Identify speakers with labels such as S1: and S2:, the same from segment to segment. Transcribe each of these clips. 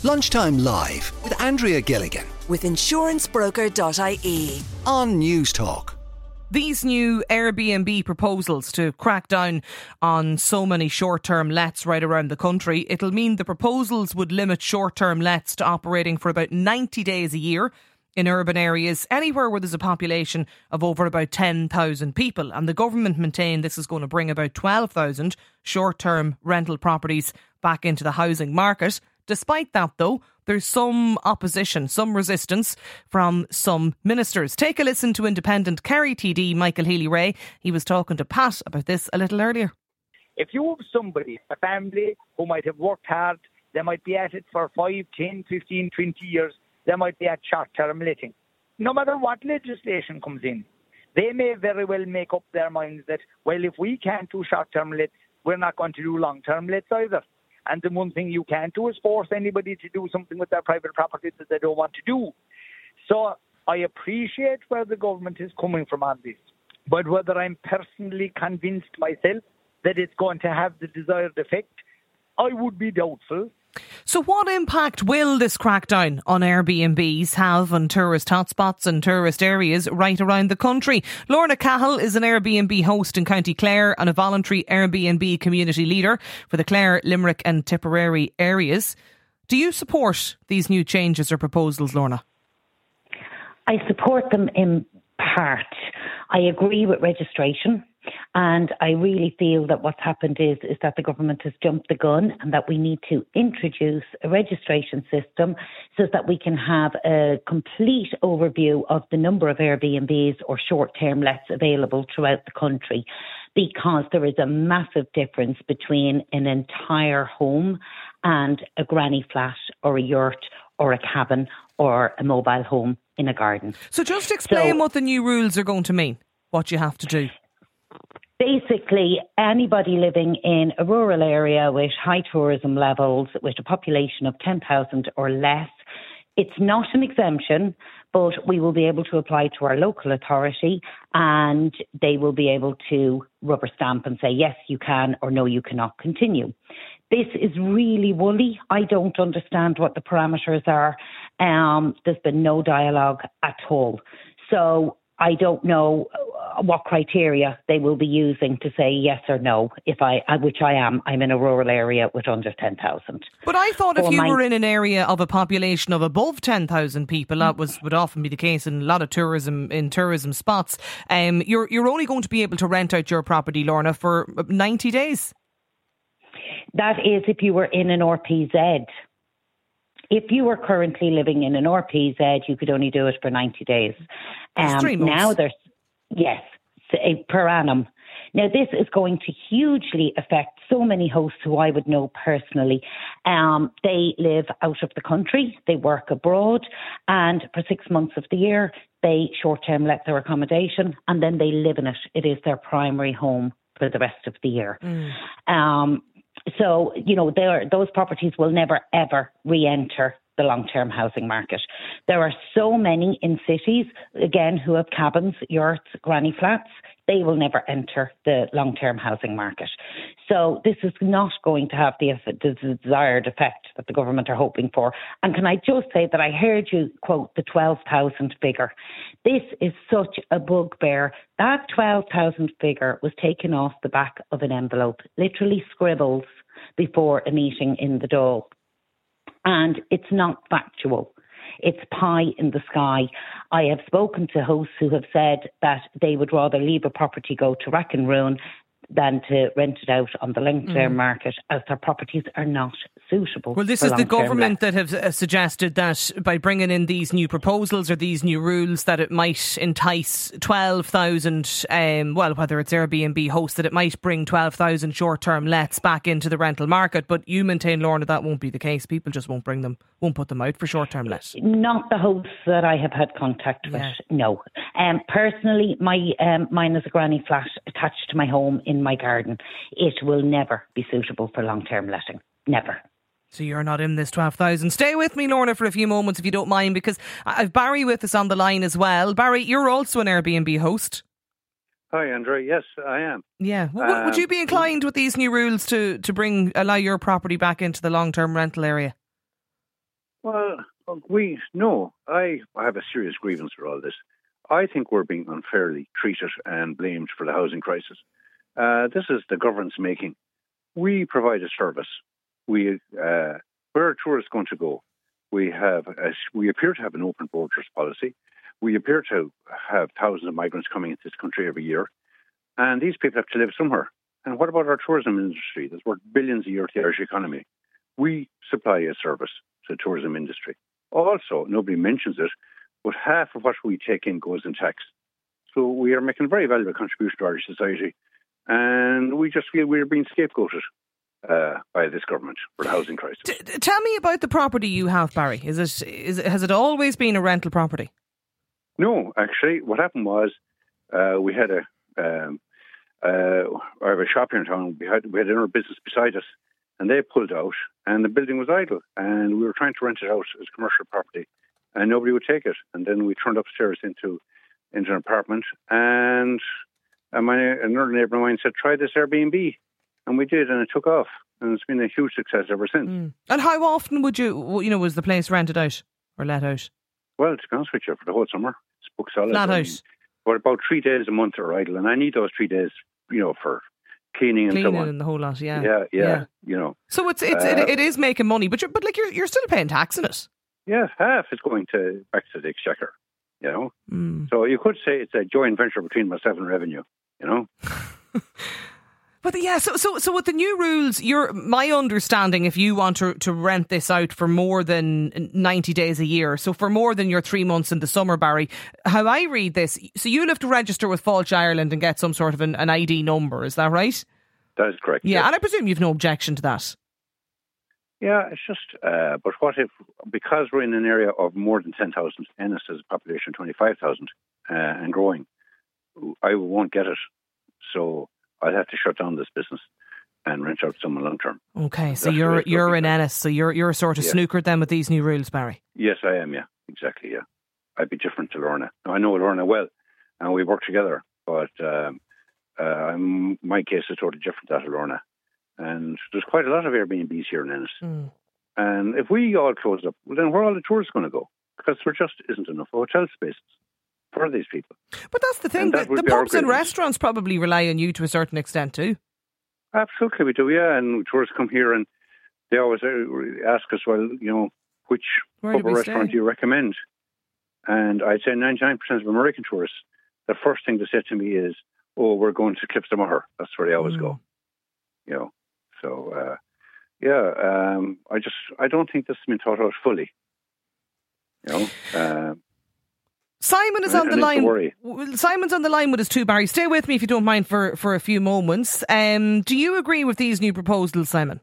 S1: Lunchtime Live with Andrea Gilligan
S2: with insurancebroker.ie
S1: on News Talk.
S3: These new Airbnb proposals to crack down on so many short-term lets right around the country, it'll mean the proposals would limit short-term lets to operating for about 90 days a year in urban areas, anywhere where there's a population of over about 10,000 people. And the government maintain this is going to bring about 12,000 short-term rental properties back into the housing market. Despite that, though, there's some opposition, some resistance from some ministers. Take a listen to Independent Kerry TD Michael Healy-Rae. He was talking to Pat about this a little earlier.
S4: If you have somebody, a family, who might have worked hard, they might be at it for 5, 10, 15, 20 years, they might be at short-term letting. No matter what legislation comes in, they may very well make up their minds that, well, if we can't do short-term lets, we're not going to do long-term lets either. And the one thing you can't do is force anybody to do something with their private property that they don't want to do. So I appreciate where the government is coming from on this. But whether I'm personally convinced myself that it's going to have the desired effect, I would be doubtful.
S3: So what impact will this crackdown on Airbnbs have on tourist hotspots and tourist areas right around the country? Lorna Cahill is an Airbnb host in County Clare and a voluntary Airbnb community leader for the Clare, Limerick and Tipperary areas. Do you support these new changes or proposals, Lorna?
S5: I support them in part. I agree with registration. And I really feel that what's happened is that the government has jumped the gun and that we need to introduce a registration system so that we can have a complete overview of the number of Airbnbs or short-term lets available throughout the country, because there is a massive difference between an entire home and a granny flat or a yurt or a cabin or a mobile home in a garden.
S3: So just explain what the new rules are going to mean, what you have to do.
S5: Basically, anybody living in a rural area with high tourism levels, with a population of 10,000 or less, it's not an exemption, but we will be able to apply to our local authority and they will be able to rubber stamp and say, yes, you can, or no, you cannot continue. This is really woolly. I don't understand what the parameters are. There's been no dialogue at all. So I don't know what criteria they will be using to say yes or no, which I am. I'm in a rural area with under 10,000.
S3: But I thought if you were in an area of a population of above 10,000 people, that would often be the case in a lot of tourism spots. You're only going to be able to rent out your property, Lorna, for 90 days.
S5: That is if you were in an RPZ. If you were currently living in an RPZ, you could only do it for 90 days.
S3: 3 months.
S5: Yes, per annum. Now, this is going to hugely affect so many hosts who I would know personally. They live out of the country, they work abroad, and for 6 months of the year, they short-term let their accommodation, and then they live in it. It is their primary home for the rest of the year. So, those properties will never, ever re-enter the long-term housing market. There are so many in cities, again, who have cabins, yurts, granny flats. They will never enter the long-term housing market. So this is not going to have the desired effect that the government are hoping for. And can I just say that I heard you quote the 12,000 figure. This is such a bugbear. That 12,000 figure was taken off the back of an envelope, literally scribbles before a meeting in the Dáil. And it's not factual. It's pie in the sky. I have spoken to hosts who have said that they would rather leave a property go to rack and ruin than to rent it out on the long-term market, as their properties are not suitable.
S3: Well, this is the government that have suggested that by bringing in these new proposals or these new rules that it might entice 12,000, whether it's Airbnb hosts, that it might bring 12,000 short-term lets back into the rental market. But you maintain, Lorna, that won't be the case. People just won't put them out for short-term let.
S5: Not the hosts that I have had contact with, no. Personally, mine is a granny flat attached to my home in my garden. It will never be suitable for long-term letting. Never.
S3: So you're not in this 12,000. Stay with me, Lorna, for a few moments if you don't mind, because I've Barry with us on the line as well. Barry, you're also an Airbnb host.
S6: Hi, Andrea. Yes, I am.
S3: Yeah. Well, would you be inclined with these new rules to allow your property back into the long-term rental area?
S6: Well, I have a serious grievance with all this. I think we're being unfairly treated and blamed for the housing crisis. This is the government's making. We provide a service. Where are tourists going to go? We appear to have an open borders policy. We appear to have thousands of migrants coming into this country every year. And these people have to live somewhere. And what about our tourism industry that's worth billions a year to the Irish economy? We supply a service to the tourism industry. Also, nobody mentions it, but half of what we take in goes in tax. So we are making a very valuable contribution to Irish society. And we just feel we're being scapegoated by this government for the housing crisis.
S3: Tell me about the property you have, Barry. Has it always been a rental property?
S6: No, actually, what happened was we had I have a shop here in town. We had another business beside us, and they pulled out, and the building was idle, and we were trying to rent it out as commercial property, and nobody would take it. And then we turned upstairs into an apartment, and another neighbour of mine said, "Try this Airbnb," and we did, and it took off, and it's been a huge success ever since.
S3: And how often was the place rented out or let out?
S6: Well, to be honest with you, for the whole summer, it's booked solid.
S3: Flat out.
S6: But about 3 days a month are idle, and I need those 3 days, for cleaning and so on.
S3: And the whole lot, yeah. So it is making money, but you're still paying tax on it.
S6: Yeah, half is going back to the exchequer, So you could say it's a joint venture between myself and Revenue,
S3: But yeah, so with the new rules, my understanding, if you want to rent this out for more than 90 days a year, so for more than your 3 months in the summer, Barry, how I read this, so you'll have to register with Fáilte Ireland and get some sort of an ID number, is that right?
S6: That is correct.
S3: Yeah,
S6: yes.
S3: And I presume you've no objection to that.
S6: Yeah, it's just, but what if, because we're in an area of more than 10,000, Ennis has a population of 25,000 and growing, I won't get it. So I'll have to shut down this business and rent out to someone long term. Okay,
S3: so you're in Ennis, so you're sort of snookered then with these new rules, Barry.
S6: Yes, I am. Yeah, exactly. Yeah, I'd be different to Lorna. Now, I know Lorna well, and we work together. But my case is totally different to that of Lorna. And there's quite a lot of Airbnbs here in Ennis. And if we all close up, well, then where are all the tourists going to go? Because there just isn't enough hotel spaces for these people.
S3: But that's the thing, the pubs and restaurants probably rely on you to a certain extent too.
S6: Absolutely, we do, yeah. And tourists come here and they always ask us, well, which pub or restaurant do you recommend? And I'd say 99% of American tourists, the first thing they say to me is, "Oh, we're going to Clips Maher." That's where they always go. So, I don't think this has been thought out fully.
S3: Simon is on the line. Simon's on the line with us too, Barry. Stay with me if you don't mind for a few moments. Do you agree with these new proposals, Simon?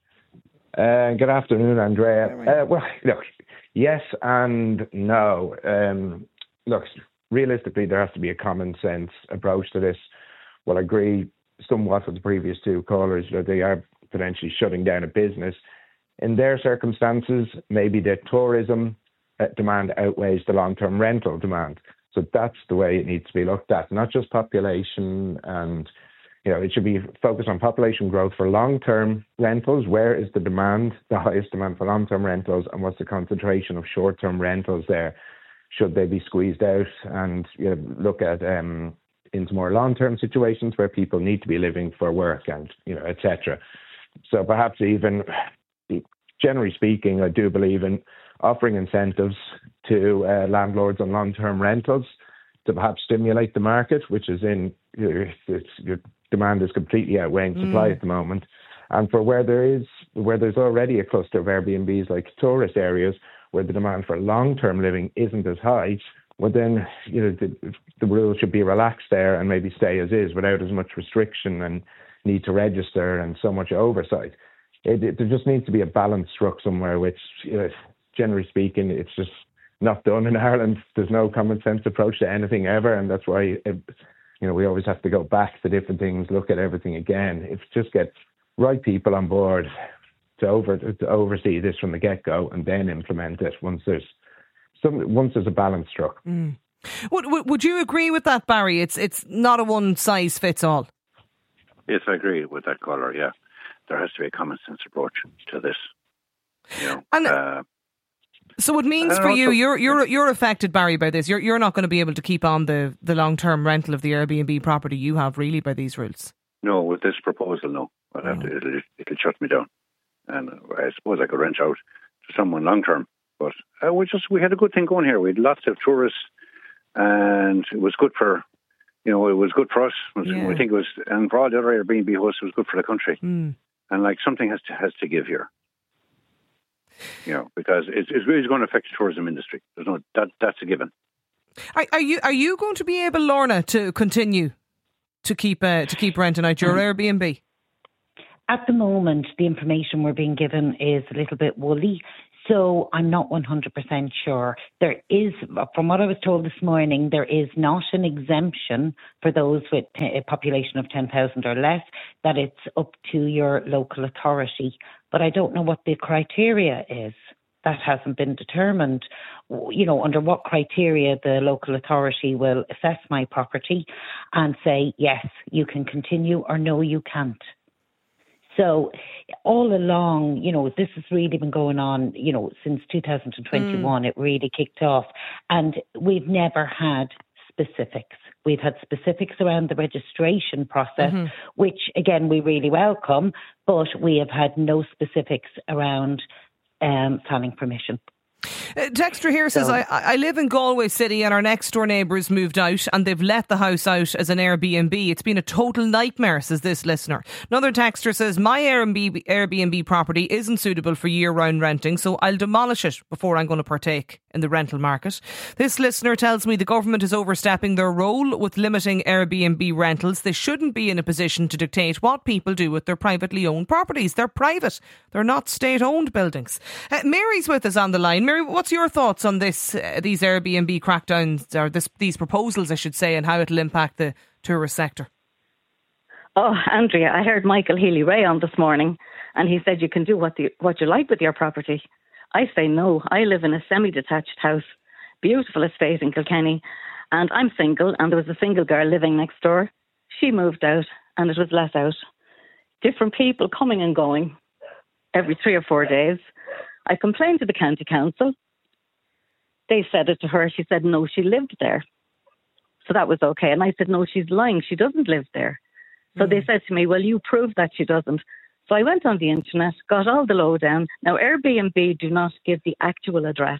S7: Good afternoon, Andrea. Well, look, yes and no. Look, realistically, there has to be a common sense approach to this. Well, I agree somewhat with the previous two callers that they are potentially shutting down a business. In their circumstances, maybe the tourism demand outweighs the long-term rental demand. So that's the way it needs to be looked at, not just population. And, it should be focused on population growth for long-term rentals. Where is the demand, the highest demand for long-term rentals, and what's the concentration of short-term rentals there? Should they be squeezed out and look at into more long-term situations where people need to be living for work and, etc. So perhaps even, generally speaking, I do believe in offering incentives to landlords on long-term rentals to perhaps stimulate the market, which is your demand is completely outweighing supply at the moment. And for where there's already a cluster of Airbnbs like tourist areas where the demand for long-term living isn't as high, well then the rules should be relaxed there and maybe stay as is without as much restriction and need to register and so much oversight. There just needs to be a balance struck somewhere, which generally speaking, it's just not done in Ireland. There's no common sense approach to anything ever, and that's why we always have to go back to different things, look at everything again. If just get right people on board to oversee this from the get-go and then implement it once there's a balance struck.
S3: Would you agree with that, Barry? It's not a one size fits all.
S6: Yes, I agree with that caller. Yeah, there has to be a common sense approach to this.
S3: So it means for you, you're affected, Barry, by this. You're not going to be able to keep on the long-term rental of the Airbnb property you have, really, by these rules.
S6: No, with this proposal, no. I'll have to, it'll shut me down. And I suppose I could rent out to someone long-term. But we had a good thing going here. We had lots of tourists, and it was good for, it was good for us. I think it was, and for all the other Airbnb hosts, it was good for the country. And something has to give here. Because it's really going to affect the tourism industry. That's a given.
S3: Are you going to be able, Lorna, to continue to keep renting out your Airbnb?
S5: At the moment, the information we're being given is a little bit woolly, so I'm not 100% sure. There is, from what I was told this morning, there is not an exemption for those with a population of 10,000 or less, that it's up to your local authority. But I don't know what the criteria is. That hasn't been determined. Under what criteria the local authority will assess my property and say, yes, you can continue, or no, you can't. So all along, this has really been going on, since 2021, it really kicked off. And we've never had specifics. We've had specifics around the registration process, which, again, we really welcome, but we have had no specifics around planning permission.
S3: Texter here says, I live in Galway City and our next door neighbours moved out and they've let the house out as an Airbnb. It's been a total nightmare, says this listener. Another texter says, my Airbnb property isn't suitable for year-round renting, so I'll demolish it before I'm going to partake in the rental market. This listener tells me the government is overstepping their role with limiting Airbnb rentals. They shouldn't be in a position to dictate what people do with their privately owned properties. They're private. They're not state-owned buildings. Mary's with us on the line. Mary, what's your thoughts on this? These Airbnb crackdowns, or these proposals, I should say, and how it'll impact the tourist sector?
S8: Oh, Andrea, I heard Michael Healy-Rae on this morning, and he said you can do what you like with your property. I say no. I live in a semi-detached house, beautiful estate in Kilkenny, and I'm single, and there was a single girl living next door. She moved out, and it was let out. Different people coming and going every 3 or 4 days. I complained to the county council. They said it to her. She said, no, she lived there. So that was okay. And I said, no, she's lying. She doesn't live there. So they said to me, well, you prove that she doesn't. So I went on the internet, got all the lowdown. Now, Airbnb do not give the actual address.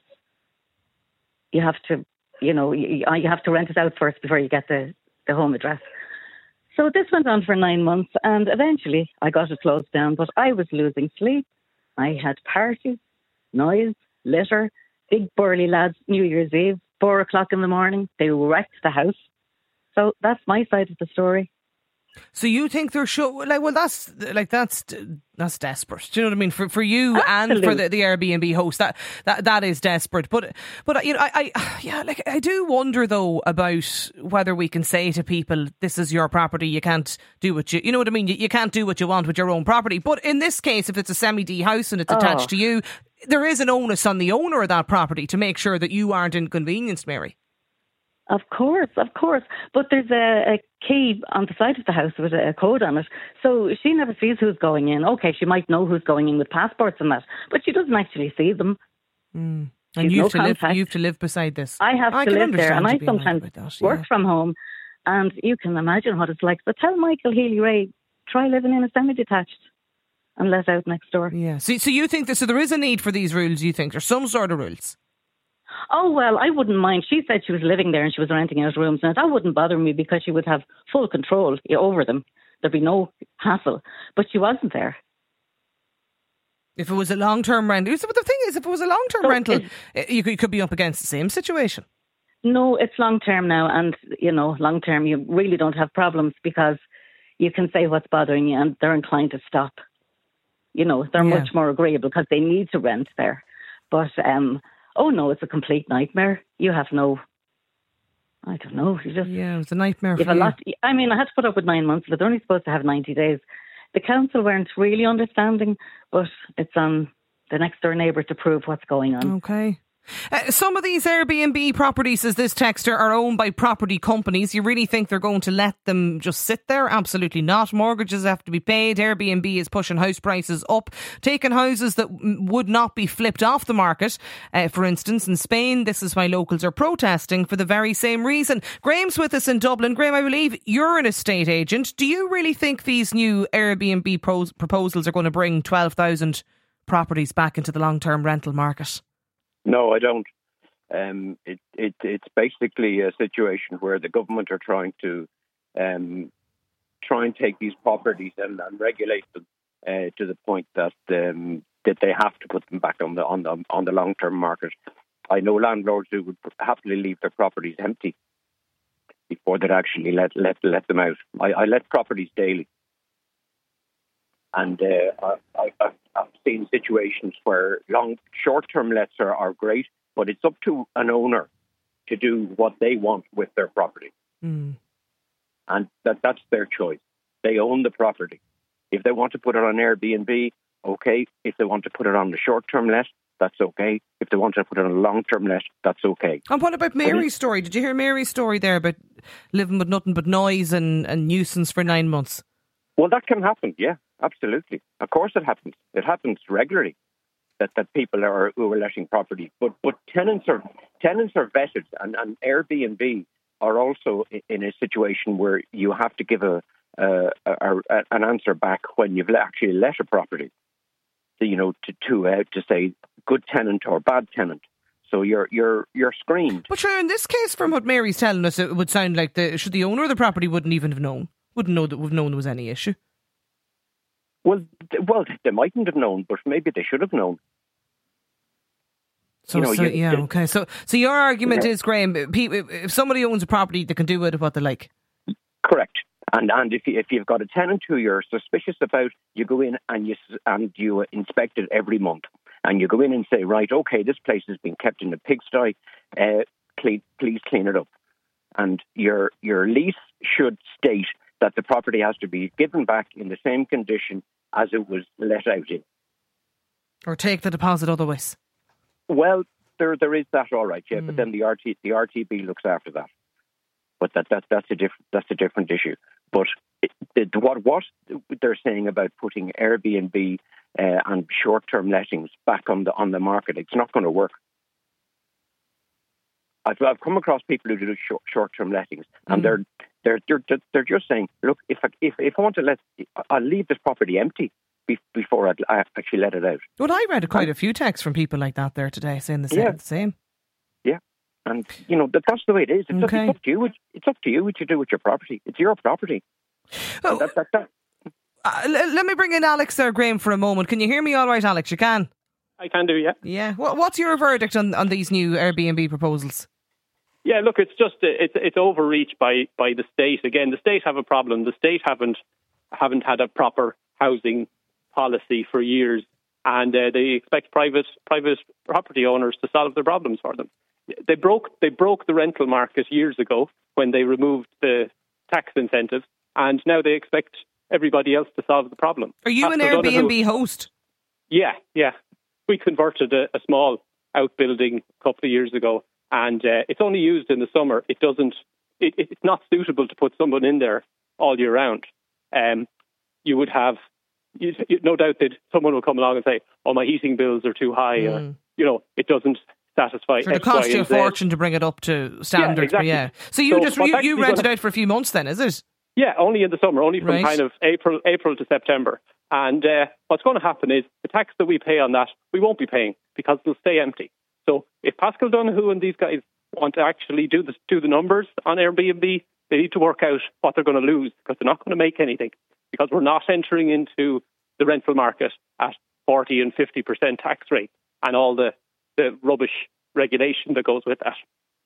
S8: You have to, you have to rent it out first before you get the home address. So this went on for 9 months, and eventually I got it closed down, but I was losing sleep. I had parties, noise, litter, big burly lads, New Year's Eve, 4 o'clock in the morning. They wrecked the house. So that's my side of the story.
S3: So you think there should, that's desperate. Do you know what I mean? For you Absolutely. And for the Airbnb host, that is desperate. But I do wonder though about whether we can say to people, this is your property, you can't do what you know what I mean? You can't do what you want with your own property. But in this case, if it's a semi-D house and it's attached to you, there is an onus on the owner of that property to make sure that you aren't inconvenienced, Mary.
S8: Of course. But there's a key on the side of the house with a code on it. So she never sees who's going in. Okay, she might know who's going in with passports and that, but she doesn't actually see them.
S3: And you have to live beside this.
S8: I have to live there, and I sometimes work from home, and you can imagine what it's like. But tell Michael Healy-Rae, try living in a semi-detached and let out next door.
S3: Yeah. So you think that there is a need for these rules, you think? There's some sort of rules?
S8: Oh, well, I wouldn't mind. She said she was living there and she was renting out rooms. Now, that wouldn't bother me because she would have full control over them. There'd be no hassle. But she wasn't there.
S3: If it was a long-term rental... But the thing is, if it was a long-term rental, you could be up against the same situation.
S8: No, it's long-term now. And, long-term, you really don't have problems because you can say what's bothering you and they're inclined to stop. They're much more agreeable because they need to rent there. But... oh no, it's a complete nightmare. You have no, I don't know.
S3: It was a nightmare for you.
S8: I had to put up with 9 months, but they're only supposed to have 90 days. The council weren't really understanding, but it's on the next door neighbour to prove what's going on.
S3: Okay. Some of these Airbnb properties, says this texter, are owned by property companies. You really think they're going to let them just sit there? Absolutely not. Mortgages have to be paid. Airbnb is pushing house prices up, taking houses that would not be flipped off the market. For instance, in Spain, this is why locals are protesting for the very same reason. Graham's with us in Dublin. Graham, I believe you're an estate agent. Do you really think these new Airbnb proposals are going to bring 12,000 properties back into the long-term rental market?
S9: No, I don't. It's basically a situation where the government are trying to take these properties and regulate them to the point that they have to put them back on the long term market. I know landlords who would happily leave their properties empty before they'd actually let them out. I let properties daily, and I've seen situations where short-term lets are great, but it's up to an owner to do what they want with their property. And that's their choice. They own the property. If they want to put it on Airbnb, okay. If they want to put it on the short-term let, that's okay. If they want to put it on a long-term let, that's okay.
S3: And what about Mary's story? Did you hear Mary's story there about living with nothing but noise and nuisance for 9 months?
S9: Well, that can happen, yeah. Absolutely. Of course it happens. It happens regularly that people who are letting property. But tenants are vetted, and Airbnb are also in a situation where you have to give an answer back when you've actually let a property. So, to say good tenant or bad tenant. So you're screened.
S3: But sure, in this case, from what Mary's telling us, it would sound like the owner of the property wouldn't even have known. Wouldn't know that we've known there was any issue.
S9: Well, they mightn't have known, but maybe they should have known.
S3: So your argument is, Graham, if somebody owns a property, they can do with it what they like.
S9: Correct. And if you've got a tenant who you're suspicious about, you go in and you inspect it every month, and you go in and say, right, okay, this place has been kept in a pigsty. Please clean it up. And your lease should state that the property has to be given back in the same condition as it was let out in.
S3: Or take the deposit otherwise.
S9: Well, there is that, all right, yeah. But then the RTB looks after that. But that's a different issue. But what they're saying about putting Airbnb and short-term lettings back on the market, it's not going to work. I've come across people who do short-term lettings, and they're just saying, look, if I want to I'll leave this property empty before I actually let it out.
S3: Well, I read quite a few texts from people like that there today saying the same.
S9: Yeah, and that's the way it is. It's up to you. It's up to you what you do with your property. It's your property.
S3: Oh, let me bring in Alex there, Graham, for a moment. Can you hear me all right, Alex? You can?
S10: I can do, yeah.
S3: Yeah. What's your verdict on these new Airbnb proposals?
S10: Yeah, look, it's just it's overreach by the state. Again, the state have a problem. The state haven't had a proper housing policy for years, and they expect private property owners to solve their problems for them. They broke the rental market years ago when they removed the tax incentives, and now they expect everybody else to solve the problem.
S3: Are you an Airbnb host?
S10: Yeah. We converted a small outbuilding a couple of years ago, and it's only used in the summer. It's not suitable to put someone in there all year round. You would have, no doubt that someone will come along and say, "Oh, my heating bills are too high," or it doesn't satisfy.
S3: So it cost you a fortune to bring it up to standard.
S10: Yeah, exactly.
S3: So you rent it out for a few months then, is it?
S10: Yeah, only in the summer, only from kind of April to September. And what's going to happen is the tax that we pay on that, we won't be paying because it'll stay empty. So if Pascal Donoghue and these guys want to actually do the numbers on Airbnb, they need to work out what they're going to lose, because they're not going to make anything, because we're not entering into the rental market at 40 and 50% tax rate and all the rubbish regulation that goes with that.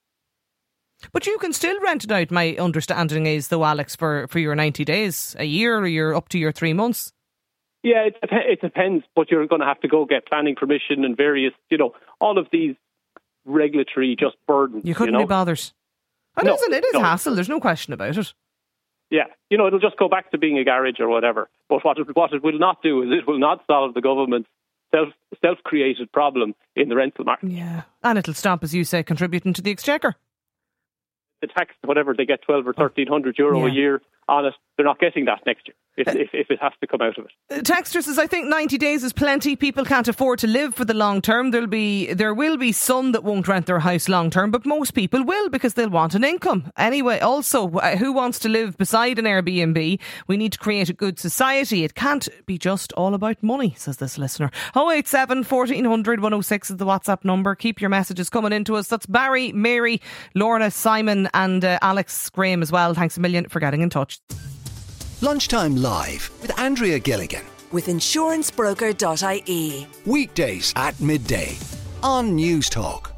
S3: But you can still rent it out, my understanding is, though, Alex, for your 90 days, a year, or you're up to your 3 months.
S10: Yeah, it depends, but you're going to have to go get planning permission and various, all of these regulatory just burdens.
S3: You couldn't be bothered. It is hassle, there's no question about it.
S10: Yeah, it'll just go back to being a garage or whatever. But what it will not do is it will not solve the government's self-created problem in the rental market.
S3: Yeah, and it'll stop, as you say, contributing to the exchequer.
S10: The tax, whatever they get, 12 or 1,300 euro a year on it, they're not getting that next year if it has to come out of it.
S3: Texter says, I think 90 days is plenty. People can't afford to live for the long term. There will be some that won't rent their house long term, but most people will because they'll want an income. Anyway, also, who wants to live beside an Airbnb? We need to create a good society. It can't be just all about money, says this listener. 087 1400 106 is the WhatsApp number. Keep your messages coming into us. That's Barry, Mary, Lorna, Simon and Alex Graham as well. Thanks a million for getting in touch.
S1: Lunchtime Live with Andrea Gilligan.
S2: With insurancebroker.ie.
S1: Weekdays at midday on News Talk.